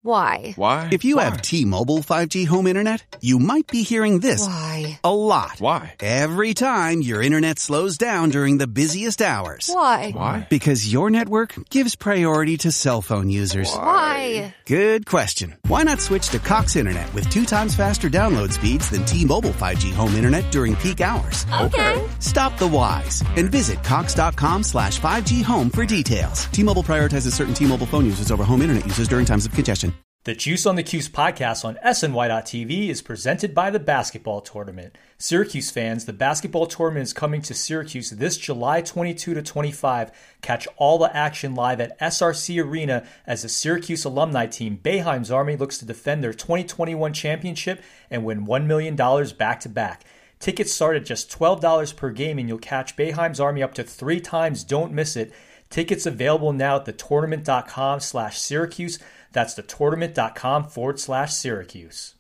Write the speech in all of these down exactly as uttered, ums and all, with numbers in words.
Why? Why? If you Why? have T-Mobile five G home internet, you might be hearing this Why? a lot. Why? Every time your internet slows down during the busiest hours. Why? Why? Because your network gives priority to cell phone users. Why? Good question. Why not switch to Cox Internet with two times faster download speeds than T-Mobile five G home internet during peak hours? Okay. Stop the whys and visit cox.com slash 5G home for details. T-Mobile prioritizes certain T-Mobile phone users over home internet users during times of congestion. The Juice on the Cuse podcast on S N Y dot T V is presented by the basketball tournament. Syracuse fans, the basketball tournament is coming to Syracuse this July twenty-second to twenty-fifth. Catch all the action live at S R C Arena as the Syracuse alumni team, Boeheim's Army, looks to defend their twenty twenty-one championship and win one million dollars back-to-back. Tickets start at just twelve dollars per game, and you'll catch Boeheim's Army up to three times. Don't miss it. Tickets available now at thetournament.com slash Syracuse. That's thetournament.com forward slash Syracuse.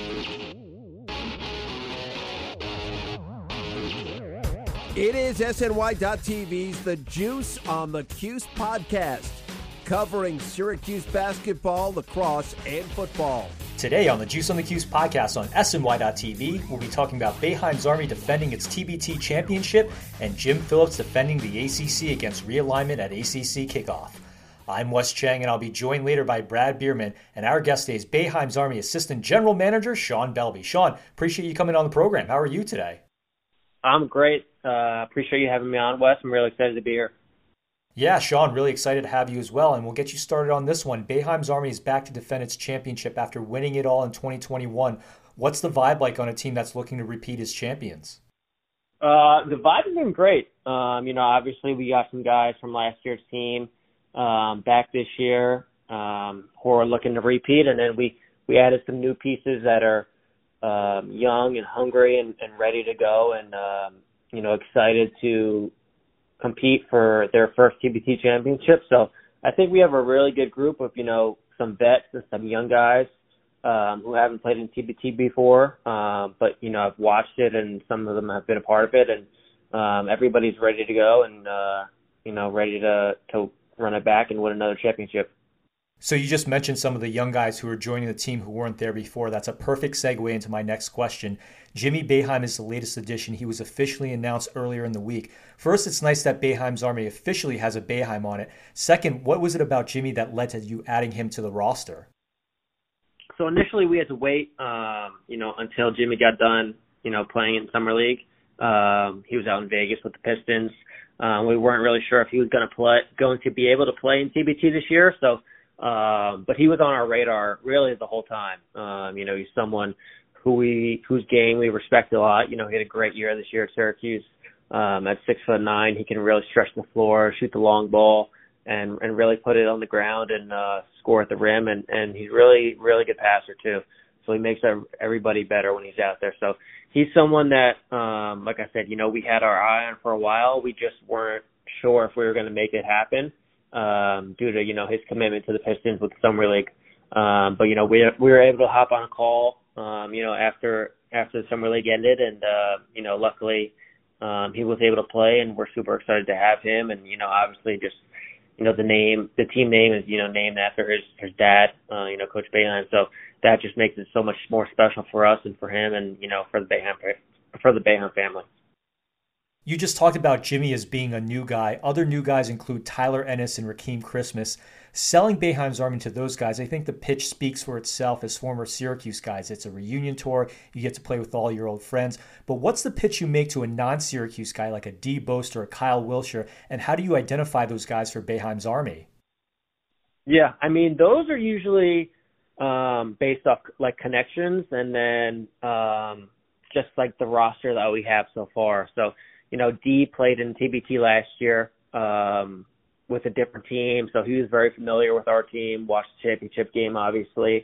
It is S N Y dot T V's The Juice on the Cuse podcast, covering Syracuse basketball, lacrosse, and football. Today on the Juice on the Cuse podcast on S N Y dot T V, we'll be talking about Boeheim's Army defending its T B T championship and Jim Phillips defending the A C C against realignment at A C C kickoff. I'm Wes Cheng, and I'll be joined later by Brad Bierman, and our guest today is Boeheim's Army Assistant General Manager Sean Belby. Sean, appreciate you coming on the program. How are you today? I'm great. Uh, appreciate you having me on, Wes. I'm really excited to be here. Yeah, Sean, really excited to have you as well, and we'll get you started on this one. Boeheim's Army is back to defend its championship after winning it all in twenty twenty-one. What's the vibe like on a team that's looking to repeat as champions? Uh, the vibe has been great. Um, you know, obviously we got some guys from last year's team um, back this year um, who are looking to repeat, and then we, we added some new pieces that are um, young and hungry and, and ready to go, and um, you know, excited to compete for their first T B T championship. So I think we have a really good group of, you know, some vets and some young guys um, who haven't played in T B T before, um, but, you know, I've watched it and some of them have been a part of it, and um, everybody's ready to go and, uh, you know, ready to, to run it back and win another championship. So you just mentioned some of the young guys who are joining the team who weren't there before. That's a perfect segue into my next question. Jimmy Boeheim is the latest addition. He was officially announced earlier in the week. First, it's nice that Boeheim's Army officially has a Boeheim on it. Second, what was it about Jimmy that led to you adding him to the roster? So initially we had to wait, um, you know, until Jimmy got done, you know, playing in Summer League. Um, he was out in Vegas with the Pistons. Um, we weren't really sure if he was going to play, going to be able to play in T B T this year. So, um, but he was on our radar really the whole time. Um, you know, he's someone who we, whose game we respect a lot. You know, he had a great year this year at Syracuse. Um, at six foot nine, he can really stretch the floor, shoot the long ball, and, and really put it on the ground and, uh, score at the rim. And, and he's really, really good passer too. So he makes everybody better when he's out there. So he's someone that, um, like I said, you know, we had our eye on for a while. We just weren't sure if we were going to make it happen, um, due to, you know, his commitment to the Pistons with Summer League. Um, but, you know, we, we were able to hop on a call, um, you know, after, after the Summer League ended. And, uh, you know, luckily, um, he was able to play, and we're super excited to have him. And, you know, obviously just, you know, the name, the team name is, you know, named after his, his dad, uh, you know, Coach Boeheim. So that just makes it so much more special for us and for him and, you know, for the Boeheim, for the Boeheim family. You just talked about Jimmy as being a new guy. Other new guys include Tyler Ennis and Rakeem Christmas. Selling Boeheim's Army to those guys, I think the pitch speaks for itself as former Syracuse guys. It's a reunion tour. You get to play with all your old friends. But what's the pitch you make to a non-Syracuse guy like a D. Boast or a Kyle Wilshire, and how do you identify those guys for Boeheim's Army? Yeah, I mean, those are usually um, based off, like, connections and then um, just, like, the roster that we have so far. So, you know, D played in T B T last year um, with a different team, so he was very familiar with our team, watched the championship game, obviously.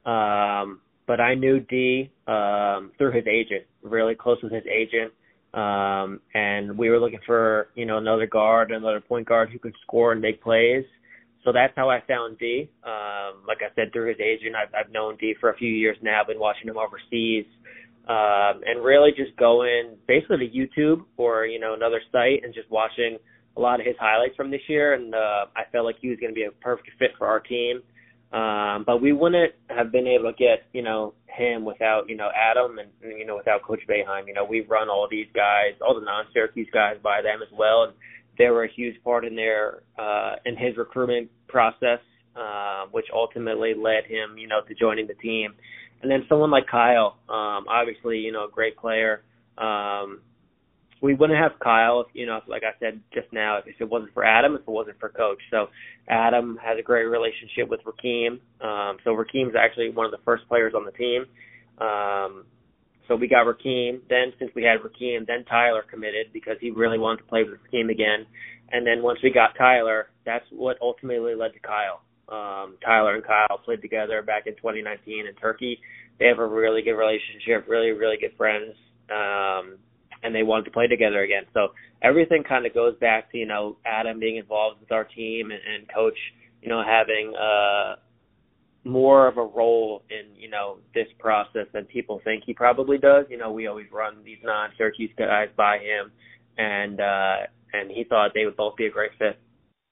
Um, but I knew D um, through his agent, really close with his agent. Um, and we were looking for, you know, another guard, another point guard who could score and make plays. So that's how I found D. Um, like I said, through his agent, I've, I've known D for a few years now, been watching him overseas. Um, and really just going basically to YouTube or, you know, another site and just watching a lot of his highlights from this year. And uh, I felt like he was going to be a perfect fit for our team. Um, but we wouldn't have been able to get, you know, him without, you know, Adam and, you know, without Coach Boeheim. You know, we run all these guys, all the non-Syracuse guys by them as well. And they were a huge part in their, uh, in his recruitment process, uh, which ultimately led him, you know, to joining the team. And then someone like Kyle, um, obviously, you know, a great player. Um, we wouldn't have Kyle, if, you know, like I said just now, if it wasn't for Adam, if it wasn't for Coach. So Adam has a great relationship with Rakeem. Um, so Rakeem's actually one of the first players on the team. Um, so we got Rakeem. Then since we had Rakeem, then Tyler committed because he really wanted to play with Rakeem again. And then once we got Tyler, that's what ultimately led to Kyle. Um, Tyler and Kyle played together back in twenty nineteen in Turkey. They have a really good relationship, really, really good friends. Um, and they wanted to play together again. So everything kind of goes back to, you know, Adam being involved with our team and, and Coach, you know, having uh, more of a role in, you know, this process than people think he probably does. You know, we always run these non-Syracuse guys by him, and uh, and he thought they would both be a great fit.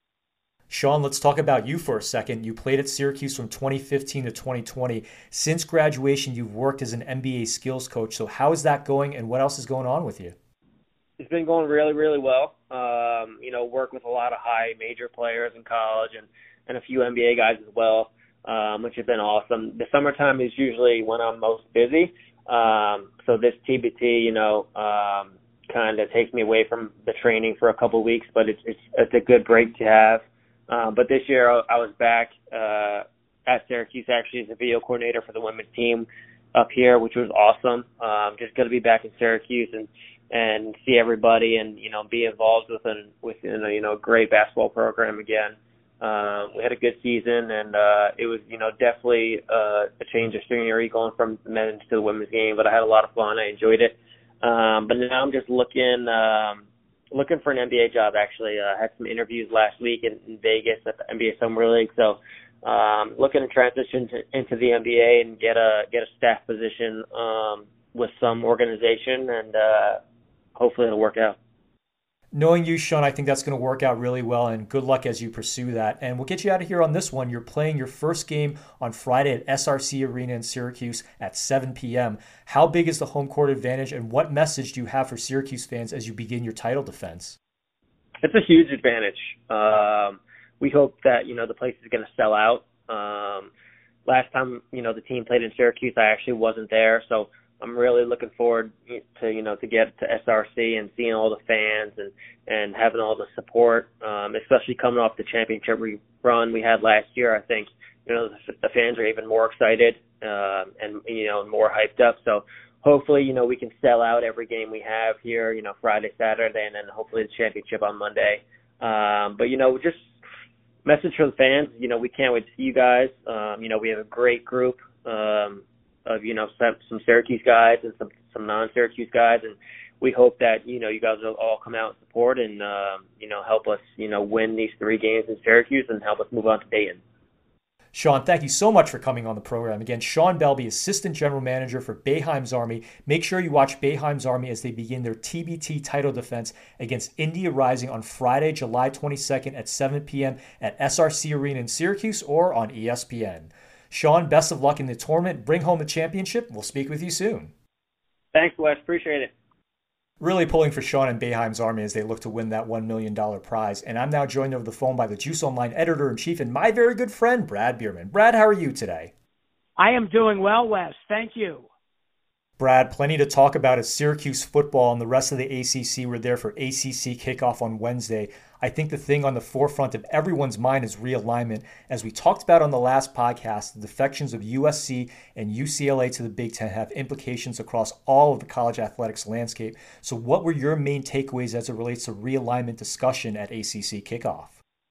Sean, let's talk about you for a second. You played at Syracuse from twenty fifteen to twenty twenty. Since graduation, you've worked as an N B A skills coach. So how is that going, and what else is going on with you? It's been going really, really well. Um, you know, work with a lot of high major players in college and, and a few N B A guys as well, um, which has been awesome. The summertime is usually when I'm most busy. Um, so this T B T, you know, um, kind of takes me away from the training for a couple of weeks, but it's, it's, it's a good break to have. Um, but this year I, I was back uh, at Syracuse actually as a video coordinator for the women's team up here, which was awesome. Um, just going to be back in Syracuse and, and see everybody and, you know, be involved with an, within a, you know, great basketball program again. Um, we had a good season, and uh, it was, you know, definitely uh, a change of scenery going from the men's to the women's game, but I had a lot of fun. I enjoyed it. Um, but now I'm just looking um, – looking for an N B A job, actually. I uh, had some interviews last week in, in Vegas at the N B A Summer League. So um, looking to transition to, into the N B A and get a get a staff position um, with some organization, and uh, hopefully it'll work out. Knowing you, Sean, I think that's going to work out really well, and good luck as you pursue that. And we'll get you out of here on this one. You're playing your first game on Friday at S R C Arena in Syracuse at seven p.m. How big is the home court advantage, and what message do you have for Syracuse fans as you begin your title defense? It's a huge advantage. Um, we hope that, you know, the place is going to sell out. Um, last time, you know, the team played in Syracuse, I actually wasn't there, so I'm really looking forward to, you know, to get to S R C and seeing all the fans and, and having all the support, um, especially coming off the championship run we had last year. I think, you know, the, the fans are even more excited um, and, you know, more hyped up. So hopefully, you know, we can sell out every game we have here, you know, Friday, Saturday, and then hopefully the championship on Monday. Um, but, you know, just message for the fans, you know, we can't wait to see you guys. Um, you know, we have a great group. Um, of, you know, some, some Syracuse guys and some, some non-Syracuse guys. And we hope that, you know, you guys will all come out and support and, um, you know, help us, you know, win these three games in Syracuse and help us move on to Dayton. Sean, thank you so much for coming on the program. Again, Sean Belby, Assistant General Manager for Boeheim's Army. Make sure you watch Boeheim's Army as they begin their T B T title defense against India Rising on Friday, July twenty-second at seven p.m. at S R C Arena in Syracuse or on E S P N. Sean, best of luck in the tournament. Bring home the championship. We'll speak with you soon. Thanks, Wes. Appreciate it. Really pulling for Sean and Boeheim's Army as they look to win that one million dollars prize. And I'm now joined over the phone by the Juice Online editor-in-chief and my very good friend, Brad Bierman. Brad, how are you today? I am doing well, Wes. Thank you. Brad, plenty to talk about as Syracuse football and the rest of the A C C were there for A C C kickoff on Wednesday. I think the thing on the forefront of everyone's mind is realignment. As we talked about on the last podcast, the defections of U S C and U C L A to the Big Ten have implications across all of the college athletics landscape. So what were your main takeaways as it relates to realignment discussion at A C C kickoff?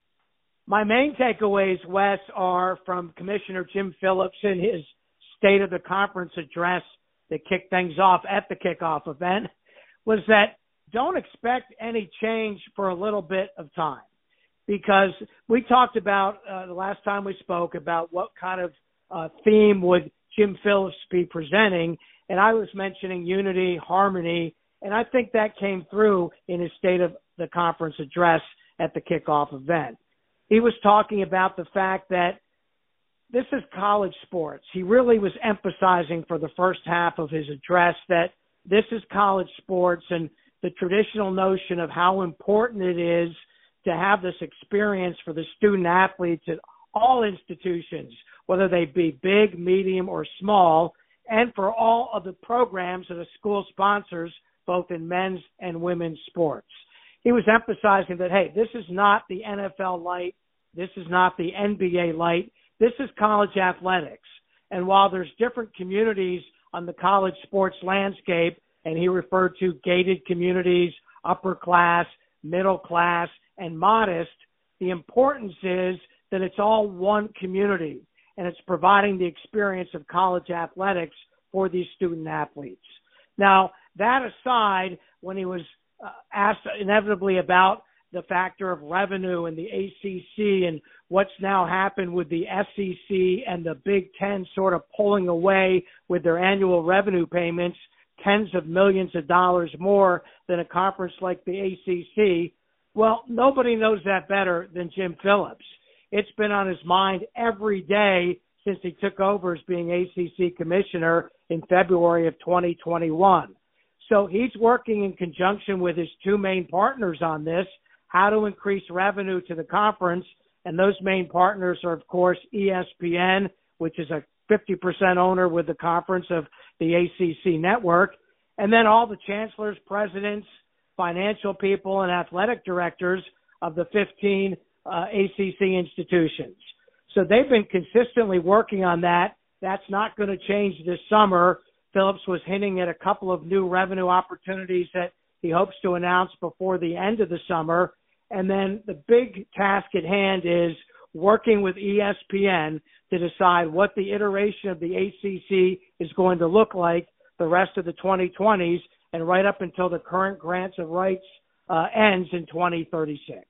My main takeaways, Wes, are from Commissioner Jim Phillips in his State of the Conference address that kicked things off at the kickoff event, was that don't expect any change for a little bit of time, because we talked about uh, the last time we spoke about what kind of uh, theme would Jim Phillips be presenting, and I was mentioning unity, harmony, and I think that came through in his State of the Conference address at the kickoff event. He was talking about the fact that this is college sports. He really was emphasizing for the first half of his address that this is college sports, and the traditional notion of how important it is to have this experience for the student athletes at all institutions, whether they be big, medium, or small, and for all of the programs that a school sponsors, both in men's and women's sports. He was emphasizing that, hey, this is not the N F L light. This is not the N B A light. This is college athletics. And while there's different communities on the college sports landscape, and he referred to gated communities, upper class, middle class, and modest, the importance is that it's all one community, and it's providing the experience of college athletics for these student athletes. Now, that aside, when he was uh, asked inevitably about the factor of revenue and the A C C and what's now happened with the S E C and the Big Ten sort of pulling away with their annual revenue payments, tens of millions of dollars more than a conference like the A C C, well, nobody knows that better than Jim Phillips. It's been on his mind every day since he took over as being A C C commissioner in February of twenty twenty-one. So he's working in conjunction with his two main partners on this, how to increase revenue to the conference. And those main partners are, of course, E S P N, which is a fifty percent owner with the conference of the A C C network, and then all the chancellors, presidents, financial people, and athletic directors of the fifteen uh, A C C institutions. So they've been consistently working on that. That's not going to change this summer. Phillips was hinting at a couple of new revenue opportunities that he hopes to announce before the end of the summer. And then the big task at hand is working with E S P N to decide what the iteration of the A C C is going to look like the rest of the twenty twenties and right up until the current grants of rights uh, ends in twenty thirty-six.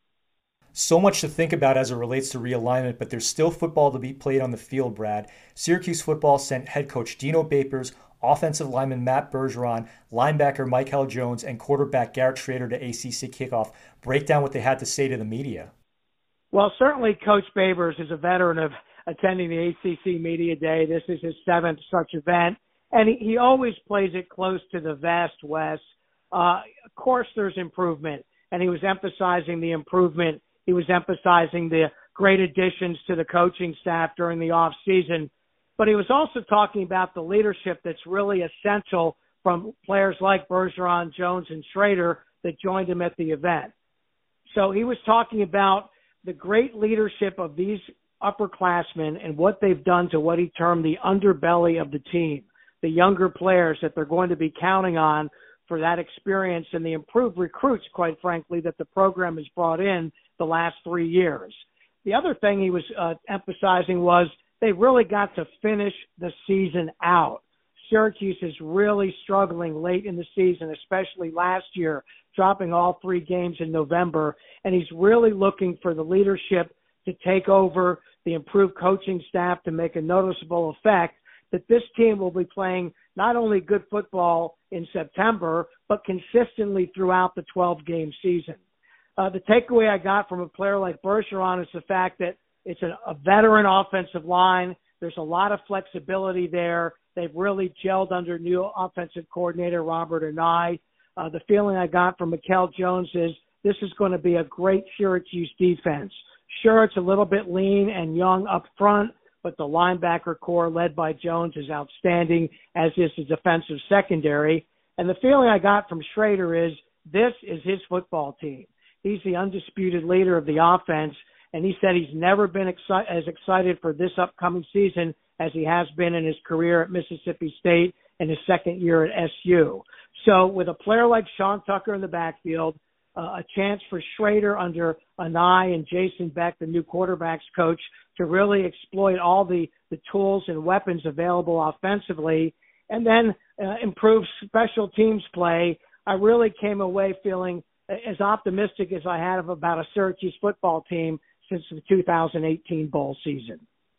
So much to think about as it relates to realignment, but there's still football to be played on the field, Brad. Syracuse football sent head coach Dino Babers, offensive lineman Matt Bergeron, linebacker Michael Jones, and quarterback Garrett Schrader to A C C kickoff. Break down what they had to say to the media. Well, certainly Coach Babers is a veteran of attending the A C C Media Day. This is his seventh such event, and he, he always plays it close to the vest, Wes. Uh, of course, there's improvement, and he was emphasizing the improvement. He was emphasizing the great additions to the coaching staff during the off season, but he was also talking about the leadership that's really essential from players like Bergeron, Jones, and Schrader that joined him at the event. So he was talking about the great leadership of these upperclassmen and what they've done to what he termed the underbelly of the team, the younger players that they're going to be counting on for that experience and the improved recruits, quite frankly, that the program has brought in the last three years. The other thing he was uh, emphasizing was they really got to finish the season out. Syracuse is really struggling late in the season, especially last year, dropping all three games in November, and he's really looking for the leadership to take over, the improved coaching staff to make a noticeable effect, that this team will be playing not only good football in September, but consistently throughout the twelve-game season. Uh, the takeaway I got from a player like Bergeron is the fact that it's a, a veteran offensive line. There's a lot of flexibility there. They've really gelled under new offensive coordinator Robert Anae. Uh, the feeling I got from Mikel Jones is this is going to be a great Syracuse defense. Sure, it's a little bit lean and young up front, but the linebacker core led by Jones is outstanding, as is the defensive secondary. And the feeling I got from Schrader is this is his football team. He's the undisputed leader of the offense, and he said he's never been exci- as excited for this upcoming season as he has been in his career at Mississippi State and his second year at S U. So with a player like Sean Tucker in the backfield, uh, a chance for Schrader under Anae and Jason Beck, the new quarterbacks coach, to really exploit all the, the tools and weapons available offensively, and then uh, improve special teams play, I really came away feeling as optimistic as I had about a Syracuse football team since the two thousand eighteen bowl season.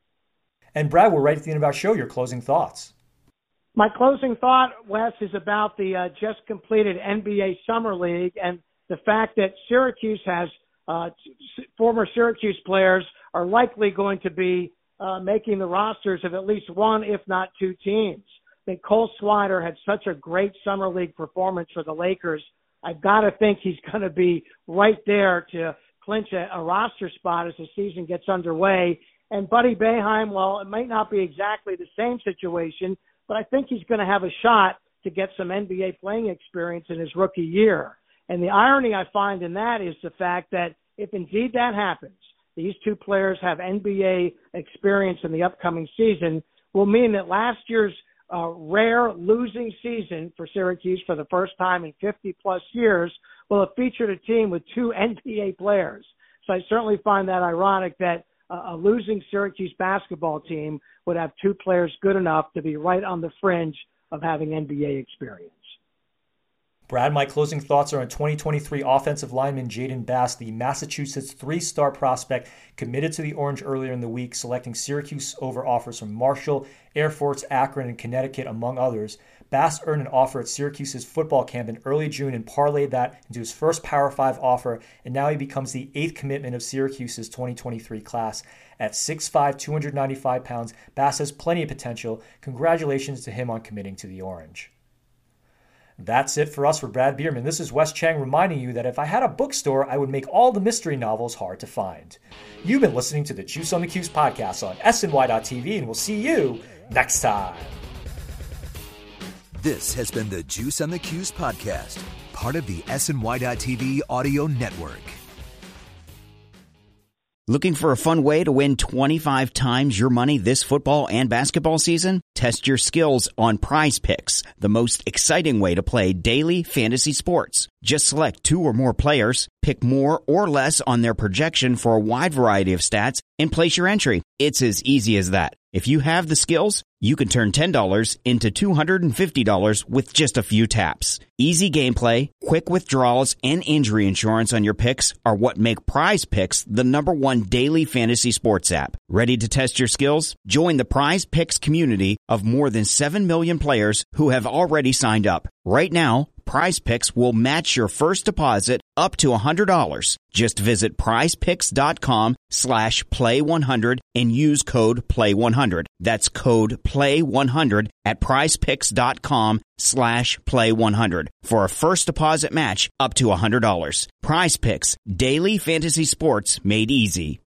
And Brad, we're right at the end of our show. Your closing thoughts. My closing thought, Wes, is about the uh, just completed N B A Summer League and the fact that Syracuse has uh, former Syracuse players are likely going to be uh, making the rosters of at least one, if not two teams. I think Cole Swider had such a great summer league performance for the Lakers. I've got to think he's going to be right there to clinch a, a roster spot as the season gets underway. And Buddy Boeheim, well, it might not be exactly the same situation, but I think he's going to have a shot to get some N B A playing experience in his rookie year. And the irony I find in that is the fact that if indeed that happens, these two players have N B A experience in the upcoming season, will mean that last year's uh, rare losing season for Syracuse for the first time in fifty plus years will have featured a team with two N B A players. So I certainly find that ironic that uh, a losing Syracuse basketball team would have two players good enough to be right on the fringe of having N B A experience. Brad, my closing thoughts are on twenty twenty-three offensive lineman Jaden Bass, the Massachusetts three-star prospect committed to the Orange earlier in the week, selecting Syracuse over offers from Marshall, Air Force, Akron, and Connecticut, among others. Bass earned an offer at Syracuse's football camp in early June and parlayed that into his first Power five offer, and now he becomes the eighth commitment of Syracuse's twenty twenty-three class. At six five, two hundred ninety-five pounds, Bass has plenty of potential. Congratulations to him on committing to the Orange. That's it for us. For Brad Bierman, this is Wes Chang reminding you that if I had a bookstore, I would make all the mystery novels hard to find. You've been listening to the Juice on the Cuse podcast on S N Y dot T V, and we'll see you next time. This has been the Juice on the Cuse podcast, part of the S N Y dot T V audio network. Looking for a fun way to win twenty-five times your money this football and basketball season? Test your skills on Prize Picks, the most exciting way to play daily fantasy sports. Just select two or more players, pick more or less on their projection for a wide variety of stats, and place your entry. It's as easy as that. If you have the skills, you can turn ten dollars into two hundred fifty dollars with just a few taps. Easy gameplay, quick withdrawals, and injury insurance on your picks are what make Prize Picks the number one daily fantasy sports app. Ready to test your skills? Join the Prize Picks community of more than seven million players who have already signed up. Right now, Prize Picks will match your first deposit up to one hundred dollars. Just visit prizepicks.com slash play one hundred and use code play one hundred. That's code play one hundred at prizepicks.com slash play one hundred for a first deposit match up to one hundred dollars. Prize Picks, daily fantasy sports made easy.